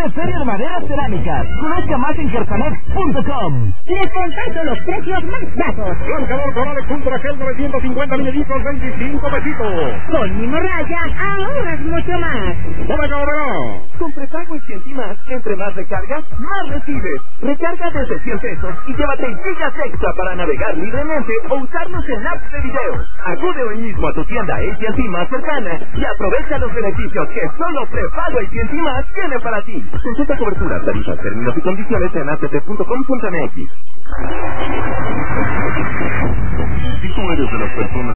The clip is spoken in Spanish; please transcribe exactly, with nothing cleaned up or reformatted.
Increíble Feria de Maderas Cerámicas. Conozca más en gersanex punto com. Les comparto los precios más bajos. Blanqueador Corales Ultra Gel novecientos cincuenta mililitros, veinticinco pesitos. Con mi morralla ahorras mucho más. ¡Hola, cabrón! Con prepago y cien más, entre más recargas, más recibes. Recarga desde cien pesos y llévate gigas extra para navegar libremente o usarlos en apps de video. Acude hoy mismo a tu tienda A T and T más cercana y aprovecha los beneficios que solo prepago y cien más tiene para ti. Consulta cobertura, tarifas, términos y condiciones en a t t punto com punto m x. Si tú eres de las personas